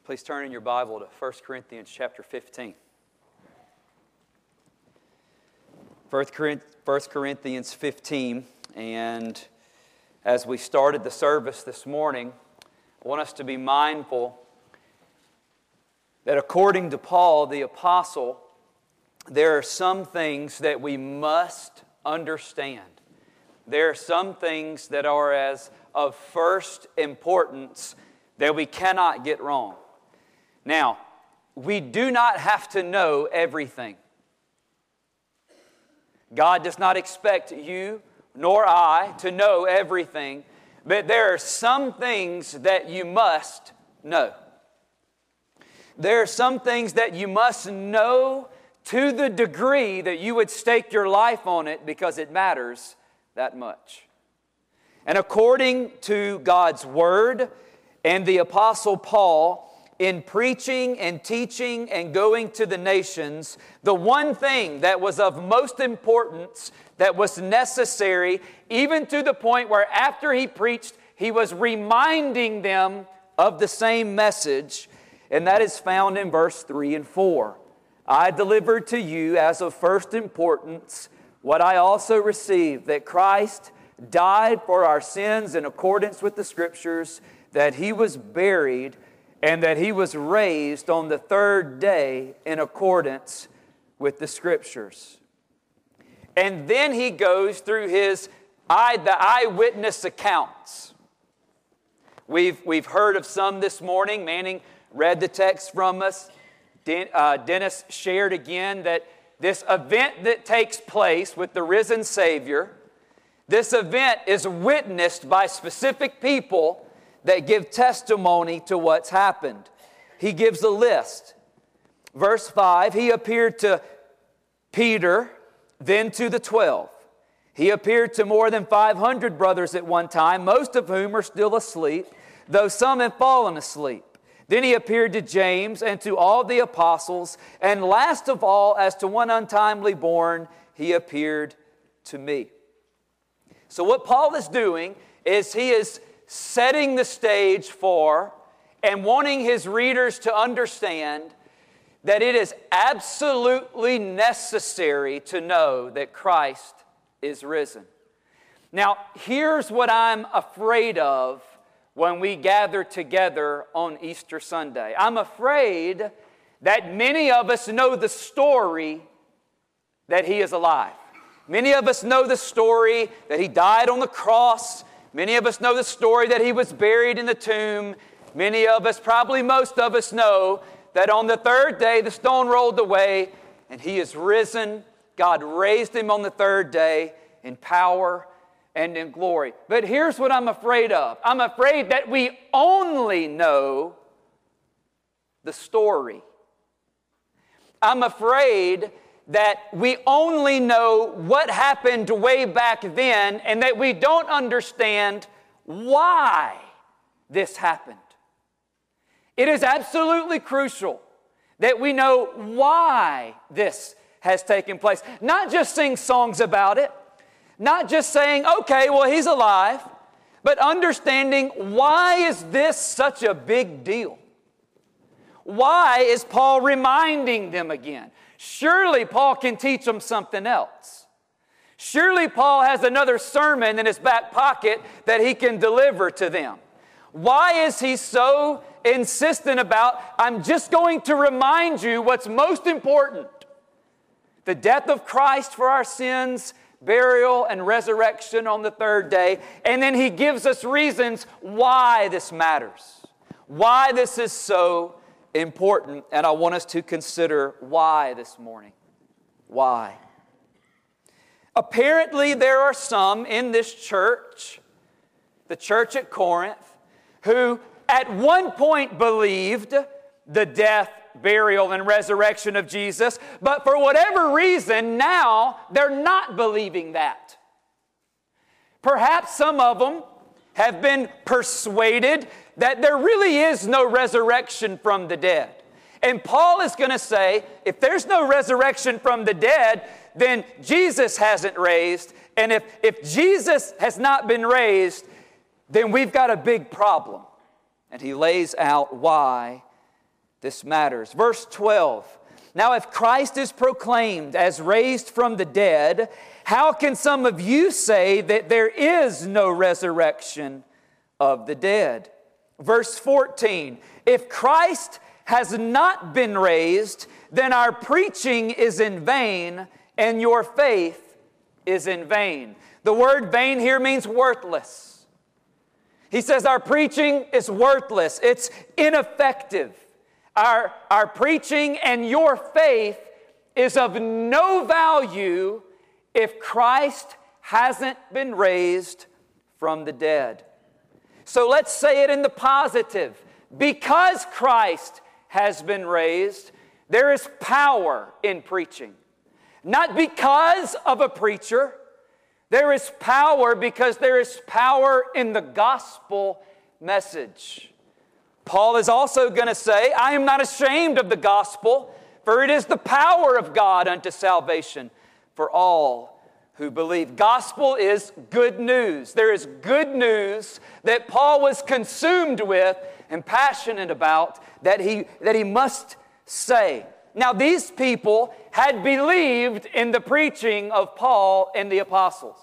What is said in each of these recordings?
Please turn in your Bible to 1 Corinthians chapter 15. 1 Corinthians 15, and as we started the service this morning, I want us to be mindful that according to Paul the Apostle, there are some things that we must understand. There are some things that are as of first importance that we cannot get wrong. Now, we do not have to know everything. God does not expect you nor I to know everything, but there are some things that you must know. There are some things that you must know to the degree that you would stake your life on it because it matters that much. And according to God's Word and the Apostle Paul, in preaching and teaching and going to the nations, the one thing that was of most importance, that was necessary, even to the point where after he preached, he was reminding them of the same message, and that is found in verse 3 and 4. I delivered to you as of first importance what I also received, that Christ died for our sins in accordance with the Scriptures, that He was buried, and that He was raised on the third day in accordance with the Scriptures. And then he goes through the eyewitness accounts. We've heard of some this morning. Manning read the text from us. Dennis shared again that this event that takes place with the risen Savior, this event is witnessed by specific people that give testimony to what's happened. He gives a list. Verse 5, He appeared to Peter, then to the 12. He appeared to more than 500 brothers at one time, most of whom are still asleep, though some have fallen asleep. Then He appeared to James and to all the apostles, and last of all, as to one untimely born, He appeared to me. So what Paul is doing is he is setting the stage for and wanting his readers to understand that it is absolutely necessary to know that Christ is risen. Now, here's what I'm afraid of when we gather together on Easter Sunday. I'm afraid that many of us know the story that He is alive. Many of us know the story that He died on the cross. Many of us know the story that He was buried in the tomb. Many of us, probably most of us, know that on the third day the stone rolled away and He is risen. God raised Him on the third day in power and in glory. But here's what I'm afraid of. I'm afraid that we only know the story. I'm afraid that we only know what happened way back then and that we don't understand why this happened. It is absolutely crucial that we know why this has taken place. Not just sing songs about it, not just saying, okay, well, He's alive, but understanding why is this such a big deal? Why is Paul reminding them again? Surely Paul can teach them something else. Surely Paul has another sermon in his back pocket that he can deliver to them. Why is he so insistent about, I'm just going to remind you what's most important? The death of Christ for our sins, burial and resurrection on the third day. And then he gives us reasons why this matters. Why this is so important, and I want us to consider why this morning. Why? Apparently, there are some in this church, the church at Corinth, who at one point believed the death, burial, and resurrection of Jesus, but for whatever reason, now they're not believing that. Perhaps some of them have been persuaded that there really is no resurrection from the dead. And Paul is going to say, if there's no resurrection from the dead, then Jesus hasn't raised. And if Jesus has not been raised, then we've got a big problem. And he lays out why this matters. Verse 12. Now, if Christ is proclaimed as raised from the dead, how can some of you say that there is no resurrection of the dead? Verse 14. If Christ has not been raised, then our preaching is in vain, and your faith is in vain. The word vain here means worthless. He says our preaching is worthless. It's ineffective. Our preaching and your faith is of no value if Christ hasn't been raised from the dead. So let's say it in the positive. Because Christ has been raised, there is power in preaching. Not because of a preacher. There is power because there is power in the gospel message. Paul is also going to say, I am not ashamed of the gospel, for it is the power of God unto salvation for all who believe. Gospel is good news. There is good news that Paul was consumed with and passionate about that he must say. Now, these people had believed in the preaching of Paul and the apostles.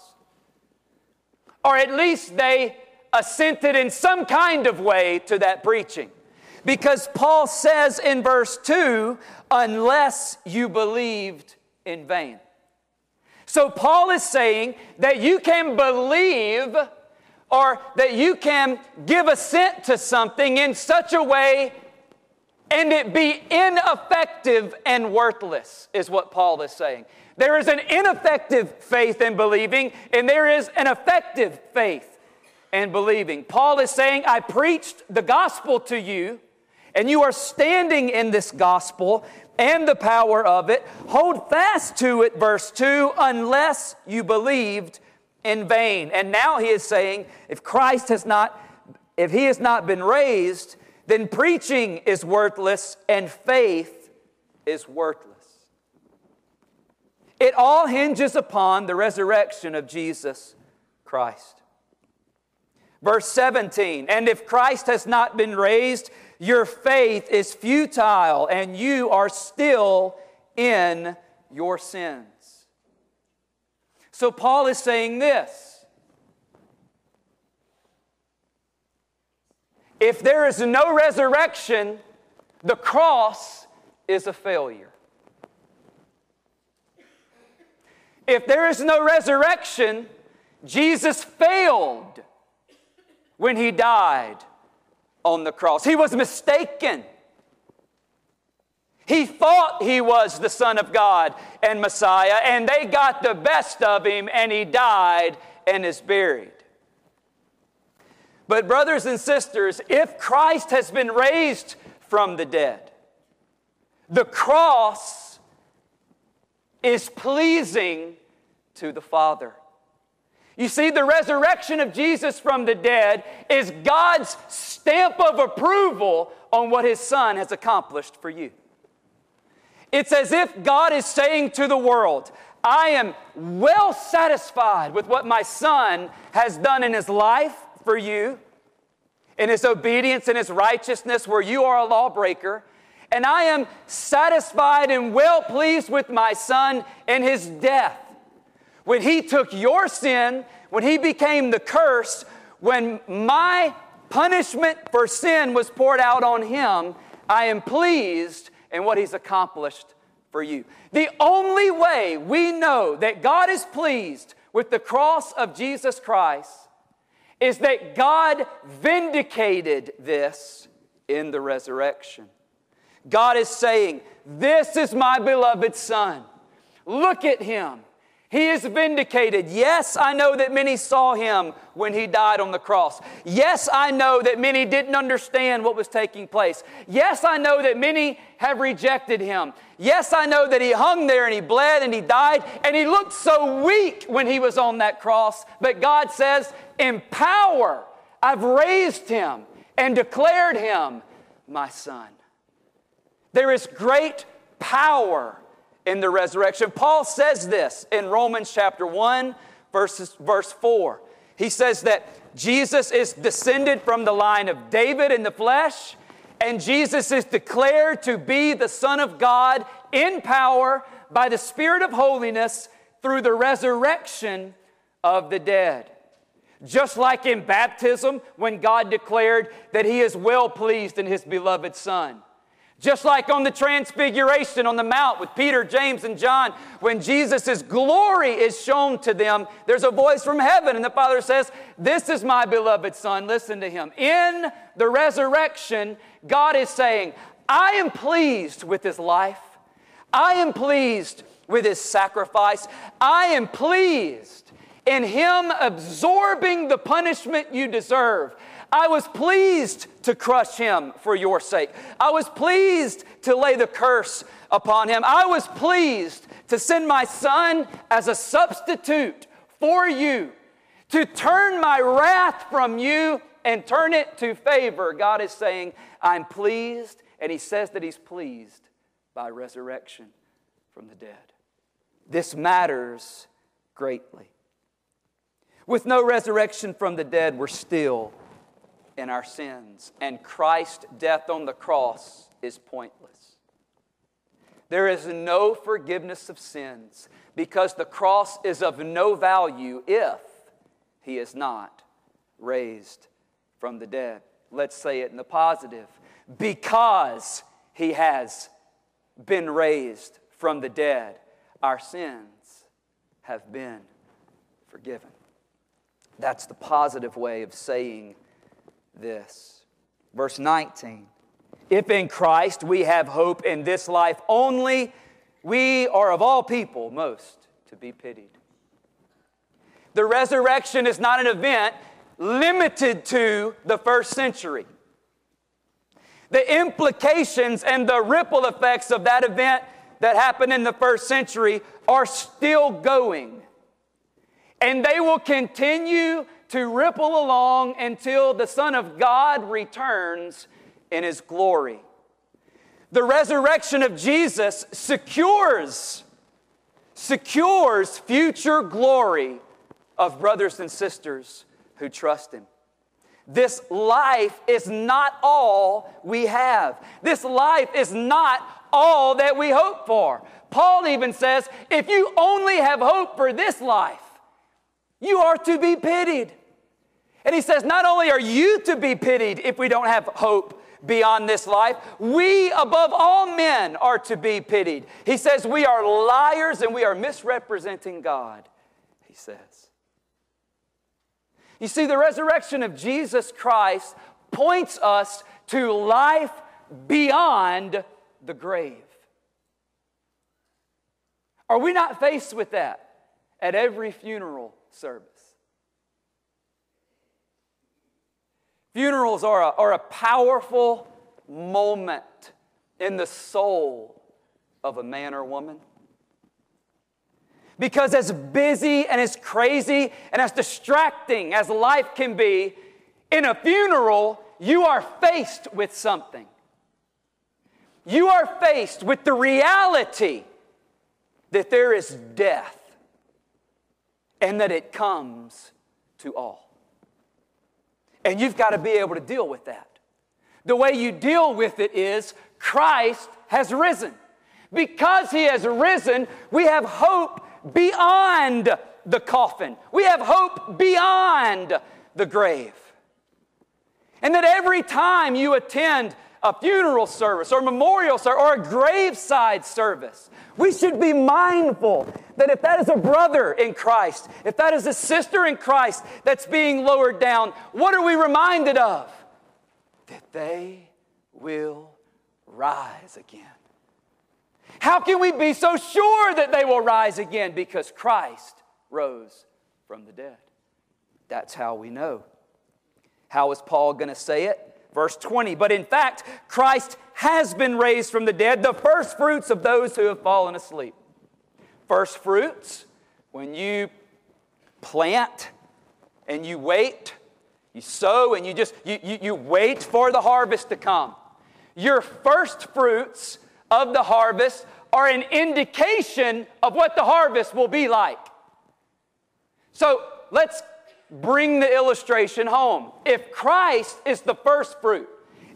Or at least they assented in some kind of way to that preaching. Because Paul says in verse 2, unless you believed in vain. So Paul is saying that you can believe or that you can give assent to something in such a way and it be ineffective and worthless, is what Paul is saying. There is an ineffective faith in believing, and there is an effective faith in believing. Paul is saying, I preached the gospel to you, and you are standing in this gospel and the power of it. Hold fast to it, verse 2, unless you believed in vain. And now he is saying, if he has not been raised, then preaching is worthless and faith is worthless. It all hinges upon the resurrection of Jesus Christ. Verse 17, and if Christ has not been raised, your faith is futile and you are still in your sins. So Paul is saying this. If there is no resurrection, the cross is a failure. If there is no resurrection, Jesus failed when he died on the cross. He was mistaken. He thought he was the Son of God and Messiah, and they got the best of him, and he died and is buried. But brothers and sisters, if Christ has been raised from the dead, the cross is pleasing to the Father. You see, the resurrection of Jesus from the dead is God's stamp of approval on what His Son has accomplished for you. It's as if God is saying to the world, I am well satisfied with what my Son has done in His life for you, in His obedience and His righteousness where you are a lawbreaker. And I am satisfied and well pleased with my Son in His death. When He took your sin, when He became the curse, when my punishment for sin was poured out on Him, I am pleased in what He's accomplished for you. The only way we know that God is pleased with the cross of Jesus Christ is that God vindicated this in the resurrection. God is saying, this is my beloved Son. Look at Him. He is vindicated. Yes, I know that many saw Him when He died on the cross. Yes, I know that many didn't understand what was taking place. Yes, I know that many have rejected Him. Yes, I know that He hung there and He bled and He died and He looked so weak when He was on that cross. But God says, in power, I've raised Him and declared Him my Son. There is great power in the resurrection. Paul says this in Romans chapter 1, verse 4. He says that Jesus is descended from the line of David in the flesh, And Jesus is declared to be the Son of God in power by the Spirit of holiness through the resurrection of the dead. Just like in baptism, when God declared that He is well pleased in His beloved Son. Just like on the transfiguration on the mount with Peter, James, and John, when Jesus' glory is shown to them, there's a voice from heaven, and the Father says, "This is my beloved Son, listen to Him." In the resurrection, God is saying, I am pleased with His life. I am pleased with His sacrifice. I am pleased in Him absorbing the punishment you deserve. I was pleased to crush Him for your sake. I was pleased to lay the curse upon Him. I was pleased to send my Son as a substitute for you, to turn my wrath from you and turn it to favor. God is saying, I'm pleased, and He says that He's pleased by resurrection from the dead. This matters greatly. With no resurrection from the dead, we're still in our sins, and Christ's death on the cross is pointless. There is no forgiveness of sins because the cross is of no value if He is not raised from the dead. Let's say it in the positive. Because He has been raised from the dead, our sins have been forgiven. That's the positive way of saying this. Verse 19. If in Christ we have hope in this life only, we are of all people most to be pitied. The resurrection is not an event limited to the first century. The implications and the ripple effects of that event that happened in the first century are still going. And they will continue to ripple along until the Son of God returns in His glory. The resurrection of Jesus secures future glory of brothers and sisters who trust Him. This life is not all we have. This life is not all that we hope for. Paul even says, if you only have hope for this life, you are to be pitied. And he says, not only are you to be pitied if we don't have hope beyond this life, we above all men are to be pitied. He says we are liars and we are misrepresenting God, he says. You see, the resurrection of Jesus Christ points us to life beyond the grave. Are we not faced with that at every funeral service? Funerals are a powerful moment in the soul of a man or woman. Because as busy and as crazy and as distracting as life can be, in a funeral, you are faced with something. You are faced with the reality that there is death and that it comes to all. And you've got to be able to deal with that. The way you deal with it is Christ has risen. Because He has risen, we have hope beyond the coffin. We have hope beyond the grave. And that every time you attend a funeral service or memorial service or a graveside service, we should be mindful that if that is a brother in Christ, if that is a sister in Christ that's being lowered down, what are we reminded of? That they will rise again. How can we be so sure that they will rise again? Because Christ rose from the dead. That's how we know. How is Paul going to say it? Verse 20, but in fact, Christ has been raised from the dead, the first fruits of those who have fallen asleep. First fruits, when you plant and you wait, you sow and you wait for the harvest to come. Your first fruits of the harvest are an indication of what the harvest will be like. So let's bring the illustration home. If Christ is the first fruit,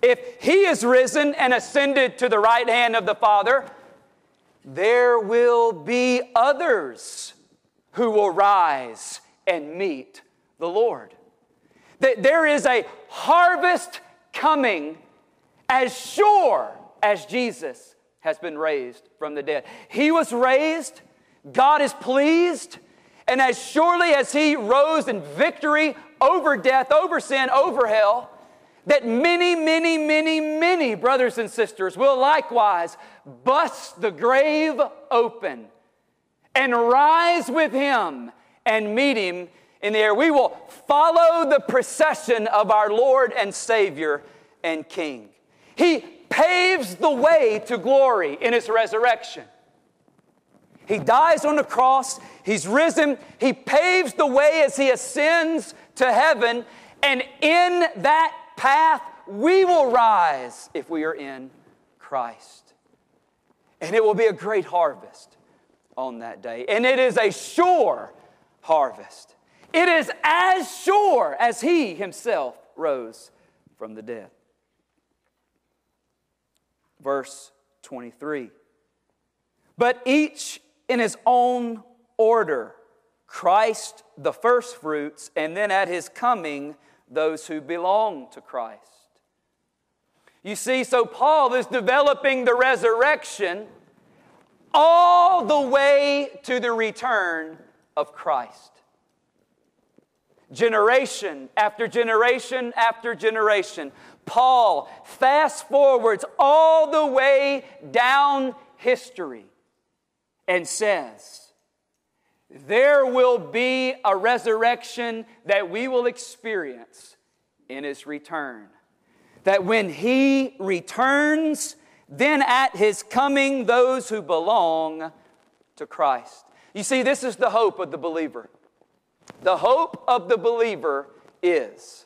if He is risen and ascended to the right hand of the Father, there will be others who will rise and meet the Lord. That there is a harvest coming as sure as Jesus has been raised from the dead. He was raised, God is pleased, and as surely as He rose in victory over death, over sin, over hell, that many, many, many, many brothers and sisters will likewise bust the grave open and rise with Him and meet Him in the air. We will follow the procession of our Lord and Savior and King. He paves the way to glory in His resurrection. He dies on the cross. He's risen. He paves the way as He ascends to heaven. And in that path, we will rise if we are in Christ. And it will be a great harvest on that day. And it is a sure harvest. It is as sure as He Himself rose from the dead. Verse 23. But each in his own order, Christ the firstfruits, and then at His coming, those who belong to Christ. You see, so Paul is developing the resurrection all the way to the return of Christ. Generation after generation after generation, Paul fast forwards all the way down history and says, there will be a resurrection that we will experience in His return. That when He returns, then at His coming, those who belong to Christ. You see, this is the hope of the believer. The hope of the believer is,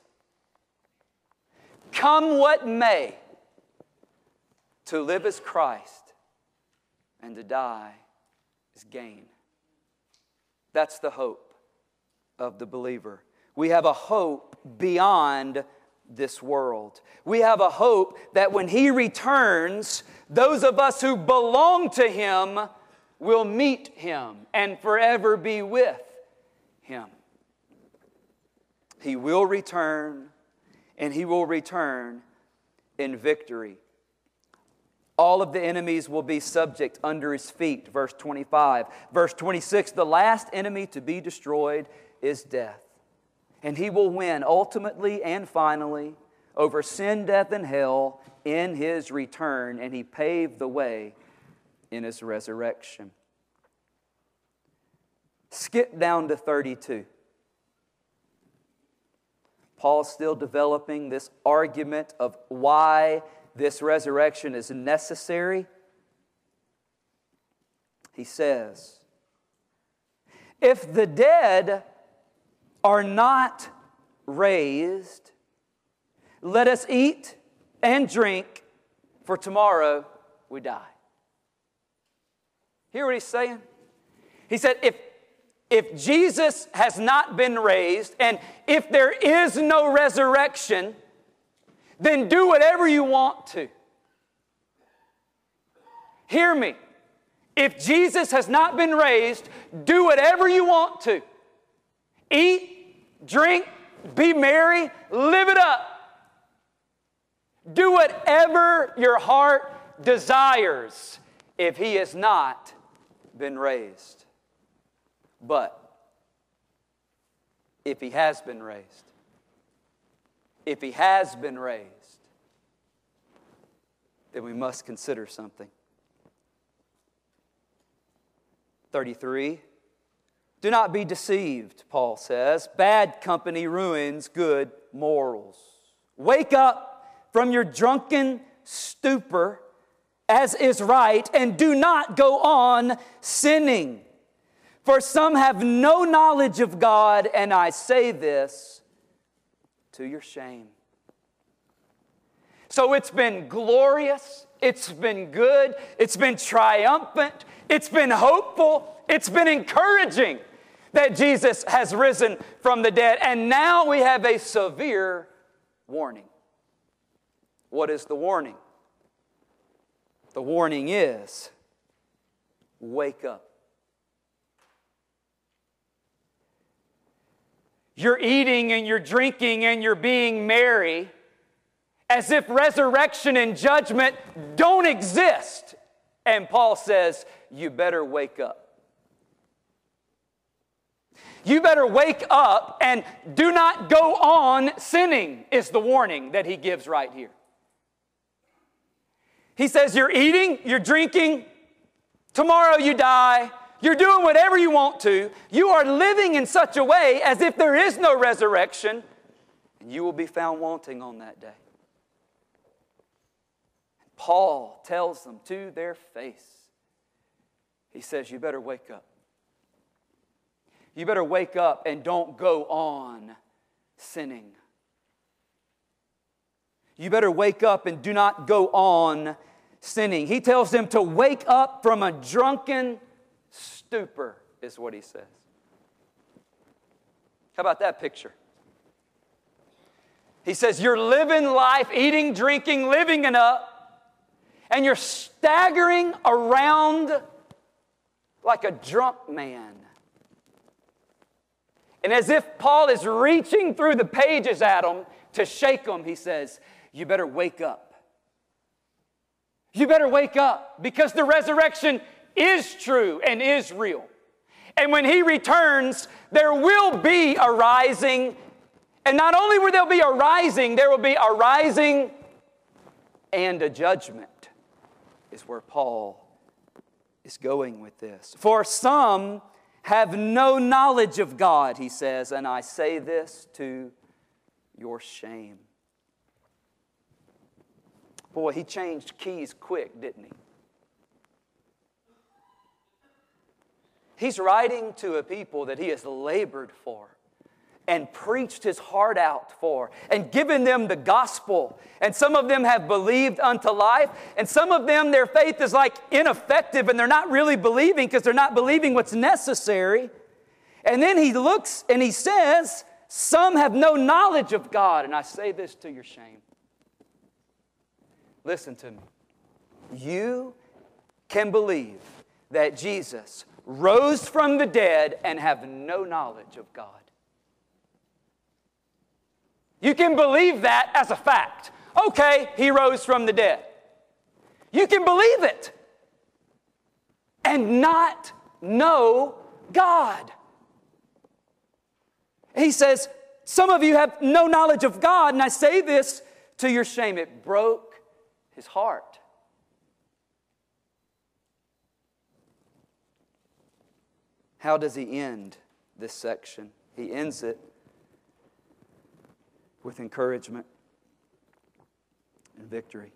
come what may, to live as Christ and to die is gain. That's the hope of the believer. We have a hope beyond this world. We have a hope that when He returns, those of us who belong to Him will meet Him and forever be with Him. He will return, and He will return in victory. All of the enemies will be subject under His feet, verse 25. Verse 26, the last enemy to be destroyed is death. And He will win ultimately and finally over sin, death, and hell in His return. And He paved the way in His resurrection. Skip down to 32. Paul's still developing this argument of why this resurrection is necessary. He says, if the dead are not raised, let us eat and drink, for tomorrow we die. Hear what he's saying? He said, if Jesus has not been raised, and if there is no resurrection, then do whatever you want to. Hear me. If Jesus has not been raised, do whatever you want to. Eat, drink, be merry, live it up. Do whatever your heart desires if He has not been raised. But if He has been raised, if He has been raised, then we must consider something. 33. Do not be deceived, Paul says. Bad company ruins good morals. Wake up from your drunken stupor, as is right, and do not go on sinning. For some have no knowledge of God, and I say this to your shame. So it's been glorious, it's been good, it's been triumphant, it's been hopeful, it's been encouraging that Jesus has risen from the dead. And now we have a severe warning. What is the warning? The warning is, wake up. You're eating and you're drinking and you're being merry as if resurrection and judgment don't exist. And Paul says, you better wake up. You better wake up and do not go on sinning, is the warning that he gives right here. He says, you're eating, you're drinking, tomorrow you die, you're doing whatever you want to. You are living in such a way as if there is no resurrection, and you will be found wanting on that day. Paul tells them to their face. He says, you better wake up. You better wake up and don't go on sinning. You better wake up and do not go on sinning. He tells them to wake up from a drunken stupor, is what he says. How about that picture? He says, you're living life, eating, drinking, living it up, and you're staggering around like a drunk man. And as if Paul is reaching through the pages at them to shake them, he says, you better wake up. You better wake up, because the resurrection is true and is real. And when he returns, there will be a rising. And not only will there be a rising, there will be a rising and a judgment, is where Paul is going with this. For some have no knowledge of God, he says, and I say this to your shame. Boy, he changed keys quick, didn't he? He's writing to a people that he has labored for and preached his heart out for and given them the gospel. And some of them have believed unto life, and some of them, their faith is like ineffective and they're not really believing because they're not believing what's necessary. And then he looks and he says, some have no knowledge of God. And I say this to your shame. Listen to me. You can believe that Jesus rose from the dead and have no knowledge of God. You can believe that as a fact. Okay, he rose from the dead. You can believe it and not know God. He says, some of you have no knowledge of God, and I say this to your shame. It broke his heart. How does he end this section? He ends it with encouragement and victory.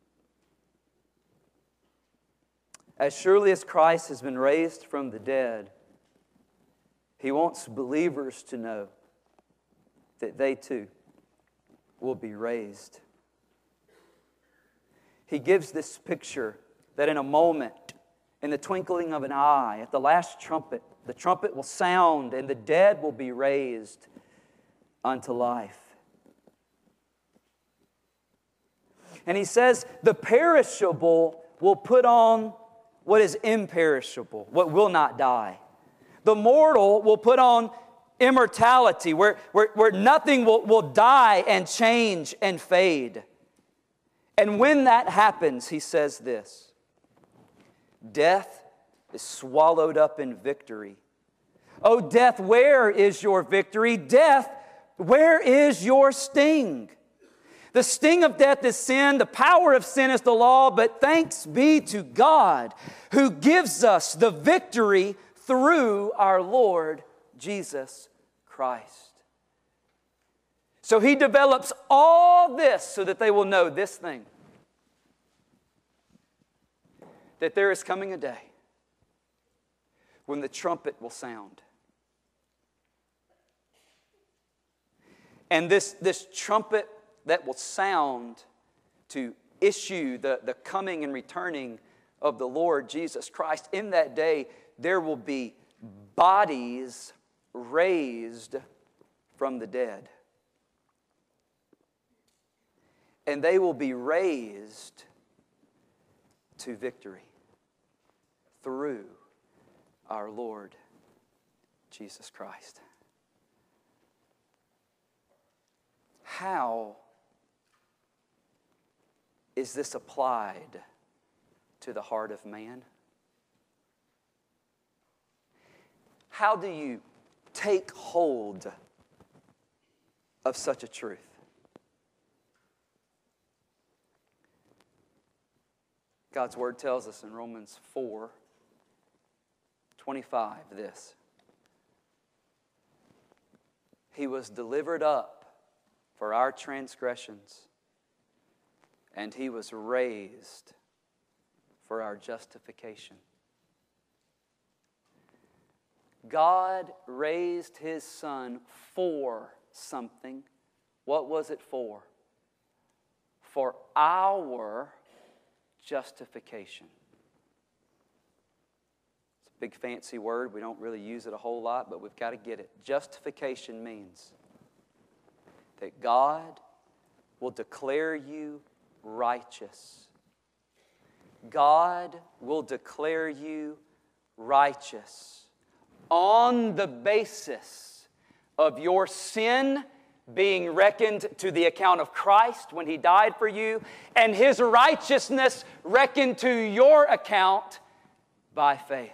As surely as Christ has been raised from the dead, he wants believers to know that they too will be raised. He gives this picture that in a moment, in the twinkling of an eye, at the last trumpet, the trumpet will sound and the dead will be raised unto life. And he says the perishable will put on what is imperishable, what will not die. The mortal will put on immortality, where nothing will die and change and fade. And when that happens, he says this: death is swallowed up in victory. Oh, death, where is your victory? Death, where is your sting? The sting of death is sin. The power of sin is the law. But thanks be to God who gives us the victory through our Lord Jesus Christ. So he develops all this so that they will know this thing: that there is coming a day when the trumpet will sound. And this trumpet that will sound to issue the coming and returning of the Lord Jesus Christ, in that day there will be bodies raised from the dead. and they will be raised to victory through our Lord Jesus Christ. How is this applied to the heart of man? How do you take hold of such a truth? God's Word tells us in Romans 4:25 this. He was delivered up for our transgressions, and He was raised for our justification. God raised His Son for something. What was it for? For our justification. It's a big fancy word. We don't really use it a whole lot, but we've got to get it. Justification means that God will declare you righteous. God will declare you righteous on the basis of your sin being reckoned to the account of Christ when He died for you, and His righteousness reckoned to your account by faith.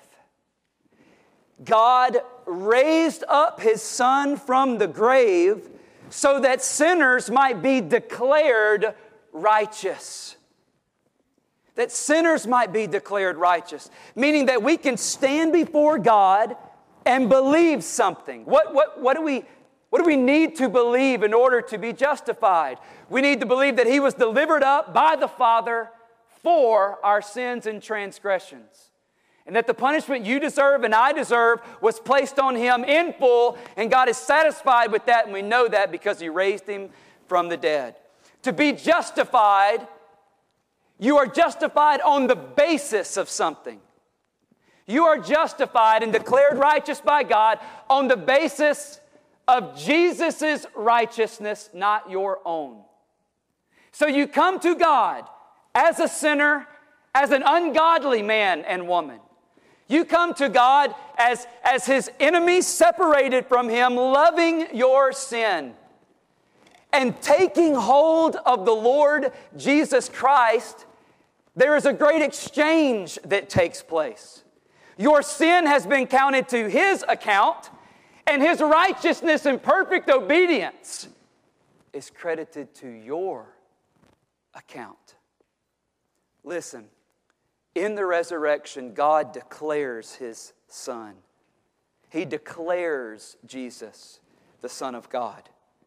God raised up His Son from the grave so that sinners might be declared righteous. That sinners might be declared righteous, meaning that we can stand before God and believe something. What do we need to believe in order to be justified? We need to believe that He was delivered up by the Father for our sins and transgressions. And that the punishment you deserve and I deserve was placed on Him in full, and God is satisfied with that, and we know that because He raised Him from the dead. To be justified, you are justified on the basis of something. You are justified and declared righteous by God on the basis of Jesus' righteousness, not your own. So you come to God as a sinner, as an ungodly man and woman. You come to God as His enemy, separated from Him, loving your sin. And taking hold of the Lord Jesus Christ, there is a great exchange that takes place. Your sin has been counted to His account, and His righteousness and perfect obedience is credited to your account. Listen, in the resurrection, God declares His Son. He declares Jesus, the Son of God.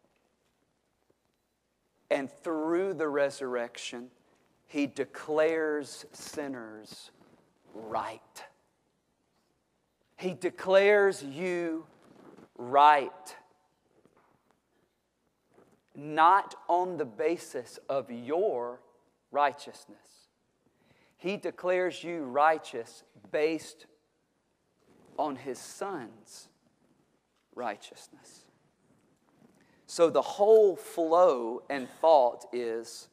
And through the resurrection, He declares sinners right. He declares you right. Not on the basis of your righteousness. He declares you righteous based on His Son's righteousness. So the whole flow and thought is,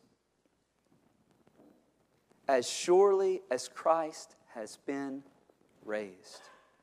as surely as Christ has been raised,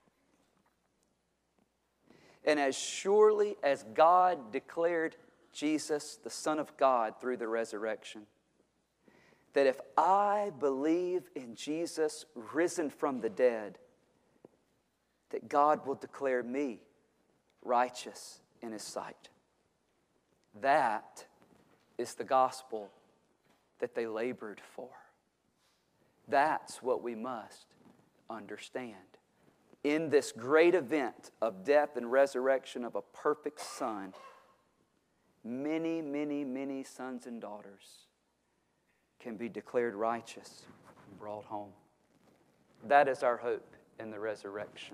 and as surely as God declared Jesus, the Son of God, through the resurrection, that if I believe in Jesus risen from the dead, that God will declare me righteous in His sight. That is the gospel that they labored for. That's what we must understand. In this great event of death and resurrection of a perfect Son, many, many, many sons and daughters can be declared righteous and brought home. That is our hope in the resurrection.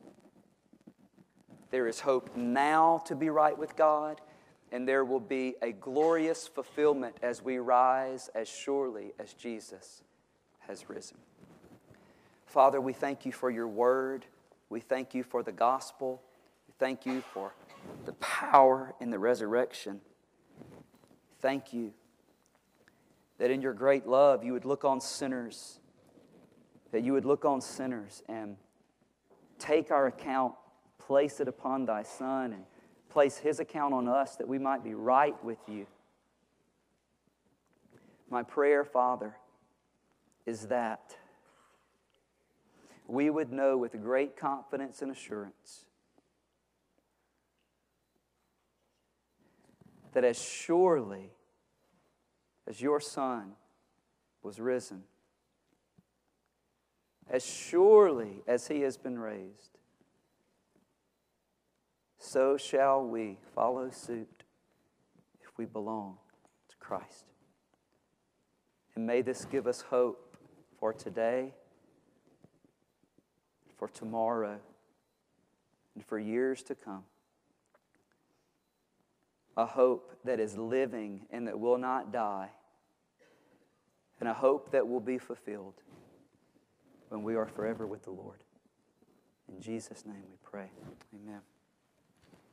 There is hope now to be right with God, and there will be a glorious fulfillment as we rise as surely as Jesus has risen. Father, we thank You for Your word. We thank You for the gospel. We thank You for the power in the resurrection. Thank You that in your great love you would look on sinners, that you would look on sinners and take our account, place it upon thy Son, and place his account on us that we might be right with you. My prayer, Father, is that we would know with great confidence and assurance that as surely as your Son was risen, as surely as he has been raised, so shall we follow suit if we belong to Christ. And may this give us hope for today, for tomorrow, and for years to come. A hope that is living and that will not die, and a hope that will be fulfilled when we are forever with the Lord. In Jesus' name we pray. Amen.